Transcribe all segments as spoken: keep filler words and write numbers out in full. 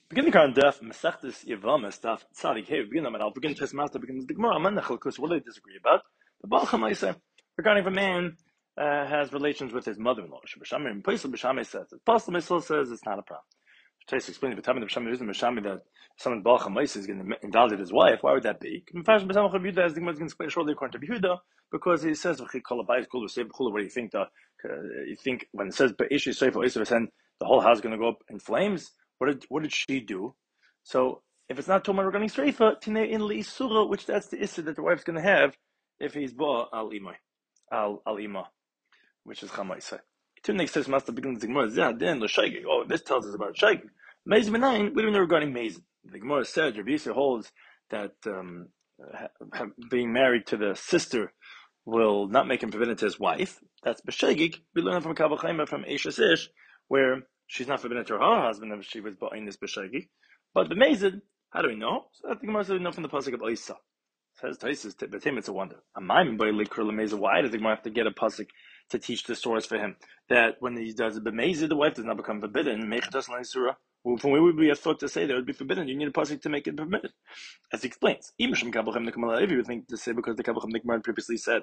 Beginning current daf Masechtas Yevamos daf Tzadik. Hey, begin them, and I'll begin to master begins the Gemara. Because what do they disagree about? The Baal Chamaisa regarding if a man uh, has relations with his mother-in-law. B'Shamay and Paisel B'Shamay says it. Paisel B'Shamay says it's not a problem. Taisa explains the time of the B'Shamay isn't B'Shamay that someone Baal Chamaisa is going to invalidate his wife. Why would that be? In fashion, B'Shamay Yehuda, as the Gemara is going to explain shortly according to Yehuda, because he says what do you think? The, uh, you think when it says Be'ishi Seifel Isav, the whole house is going to go up in flames? What did what did she do? So if it's not Tomar regarding Streifa, Tine in Li'isura, which that's the issue that the wife's going to have if he's Ba al Imai, al al Ima, which is Chamaisa. Two next says Master begins the Gemara. Yeah, then the Shaygig. Oh, this tells us about Shaygig. Mezid Menayin. We don't know regarding Mezid. The Gemara said Rabbi Yisrael holds that um, ha, being married to the sister will not make him forbidden to his wife. That's B'Shaygig. We learn from Kavach Chayma from Eishes Ish, where she's not forbidden to her husband if she was buying this B'Shaygig. But the Mezid, how do we know? So I think Gemara said we know from the pasuk of Isa. Says Taisus, but him it's a wonder. Why does the Gemara have to get a pasuk to teach the source for him that when he does a b'mezid, the wife does not become forbidden? Well, from where would we have thought to say that it would be forbidden? You need a pasuk to make it permitted. As he explains, if you would think to say because the Kabbalah Nikmar previously said,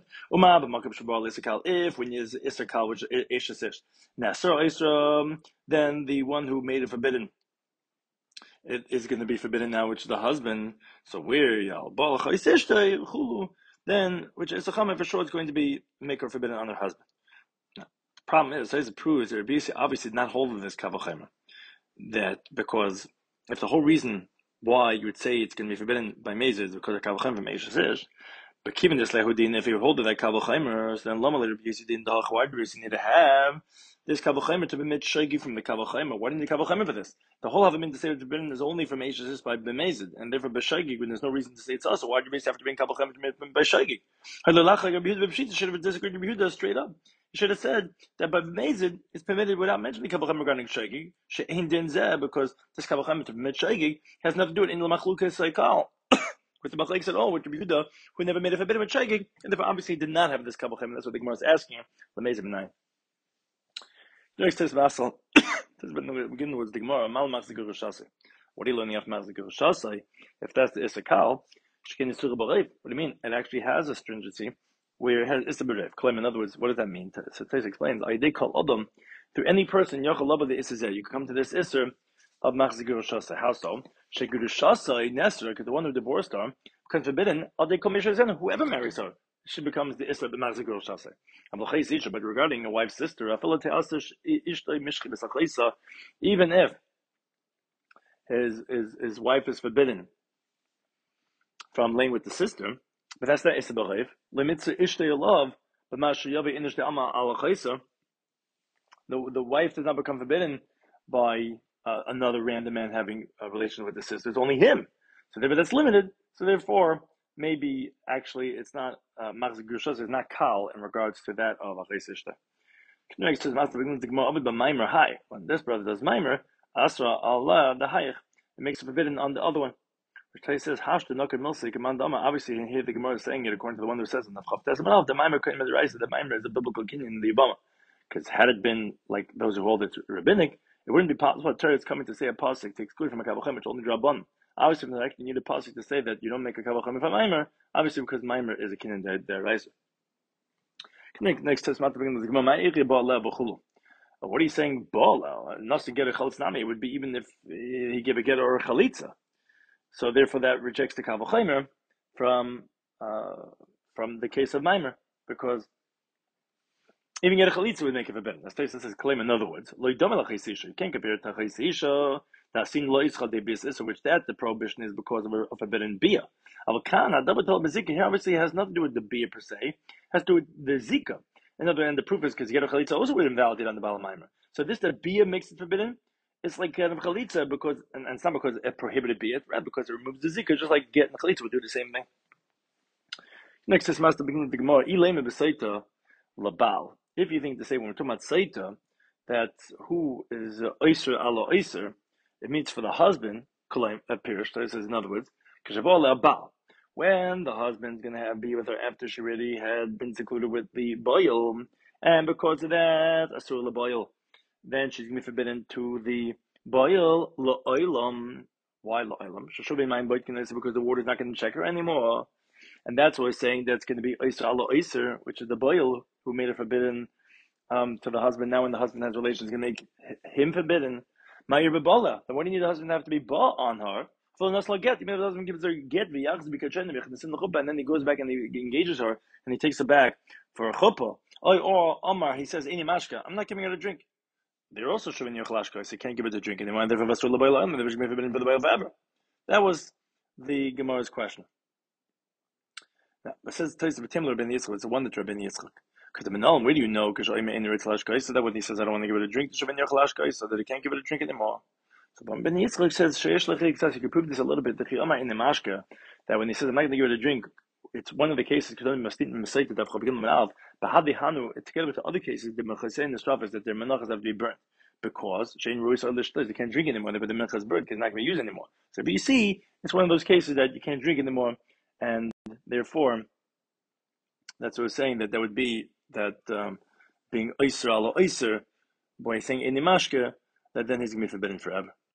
if when you Isser which is Isra, then the one who made it forbidden it is going to be forbidden now, which is the husband. So where then which is a chama for sure it's going to be make her forbidden on her husband. Now, the problem is, as it proves, that Rabbi obviously did not hold of this kavachema. That because if the whole reason why you would say it's going to be forbidden by Mezid is because of kavachema from Eishes, but keeping this lehudin, if you hold of that kavachema, then lama Rabbi Yisrael didn't why do you need to have this kavachema to be made shagi from the kavachema? Why didn't the kavachema for this? The whole having to say it's forbidden is only from Eishes by b'mezid, and therefore b'shagi when there's no reason to say it's also. Why do you have to bring kavachema to be by shagi? Should have disagreed with Yehuda straight up. He should have said that by b'mezid it's permitted without mentioning kavachema regarding shagi. She'ein din zeh, because this kavachema to be made shagi has nothing to do with in the machlukas saikal. With the Machlek said, oh, with Rabbi Yehuda, who never made a forbidden with shagig, and therefore obviously did not have this kavachema. That's what the Gemara is asking. L'mezid b'nai. Next test vassal. This begin with the Gemara. Mal machzigur rishasei. What are you learning off machzigur rishasei? If that's the isakal, shkin yisur b'reiv. What do you mean? It actually has a stringency where it has isur b'reiv. Claim. In other words, what does that mean? So Tais explains. Ayidei kol adam, through any person yochel laba the isur. You can come to this isur of machzigur rishasei. How so? Shegur rishasei nesser, because the one who divorced her becomes forbidden. Adei kol mishazen, whoever marries her, she becomes the isur b'machzigur rishasei. But regarding a wife's sister, even if his his his wife is forbidden from laying with the sister, but that's not isur b'reiv. Lemitzah ishtei love, but mashayavi inish the ama al chaysa. The the wife does not become forbidden by uh, another random man having a relation with the sister. It's only him. So therefore, that's limited. So therefore, maybe actually it's not machzik grushas, it's not kal in regards to that of achis ishta. Next says master begins the gemara but maimer high. When this brother does maimer, asra Allah the hayich, it makes it forbidden on the other one. Which says hash the nokar milsi commandama. Obviously, here the gemara is saying it according to the one who says in the chaftes. But the maimer couldn't be right. The maimer is a biblical opinion in the Obama. Because had it been like those who hold it rabbinic, it wouldn't be possible. A Torah is coming to say a pasuk to exclude from a kavachem, which only drabban. Obviously, from the you need a pasuk to say that you don't make a kavachem from maimer. Obviously, because maimer is a kin in their riser. Next test, what are you saying? Bala, not to get a chalitznami. It would be even if he gave a get or a chalitza. So therefore, that rejects the kavachem from uh, from the case of maimer, because even get a chalitza would make it forbidden. As Tosfos says, claim in other words, lo yidama l'chayis you can't compare it to chayis isha. Nasin lo yischad de bis isha, which that the prohibition is because of a, a forbidden bia. Avakana double told bezika here obviously has nothing to do with the bia per se, has to do with the zika. In other words, the proof is because get a chalitza also would invalidate on the balamaimer. So this that bia makes it forbidden. It's like getting a chalitza because, and, and it's not because it prohibited bia, it's rather because it removes the zika. Just like getting a chalitza would do the same thing. Next is master beginning of the gemara. Ilema besaita labal. If you think to say when we're talking about Saita, that who is Oyser ala Oyser, it means for the husband, appears, says in other words, when the husband's going to have be with her after she already had been secluded with the boil, and because of that, Asur la boil, then she's going to be forbidden to the Boil lo'olam. Why lo'olam? Should be mind because the water is not going to check her anymore, and that's why we're saying that's going to be Oyster Allah Oyster, which is the boil who made it forbidden um, to the husband. Now, when the husband has relations, going to make him forbidden. Ma'ir b'bola. Then why do you need the husband to have to be ba on her? So not get. Maybe the husband gives her get and then he goes back and he engages her and he takes her back for a chuppah. Or Omar, he says, "Ini mashka, I'm not giving her a drink." They're also showing your chalashka, so you can't give it a drink anymore. And therefore, Vasur Labayla, and they're forbidden for the Bayal forever. That was the Gemara's question. Now, it says Tais of Timler ben Yitzchak. It's the one that Rabbi Yitzchak. Because the Menalim, where do you know? Because I'm in the chalashka. So that when he says, I don't want to give it a drink, to Shavin your chalashka, so that he can't give it a drink anymore. So Ben Yitzchak says, Sheyesh Lechik says, you can prove this a little bit. The Chiyama in the Mashka, that when he says, I'm not going to give it a drink, it's one of the cases because only Mastit and Masait that have begin with Alf. But Hadi Hanu, together with the other cases, the Mechasei and the Straf is that their menachas have to be burnt because Shein Ruis are they can't drink anymore. But the menachas burnt because it's not going to be used anymore. So, but you see, it's one of those cases that you can't drink anymore, and therefore, that's what we're saying that that would be that um, being Oyser ala Oyser by saying Inimashka, that then he's going to be forbidden forever.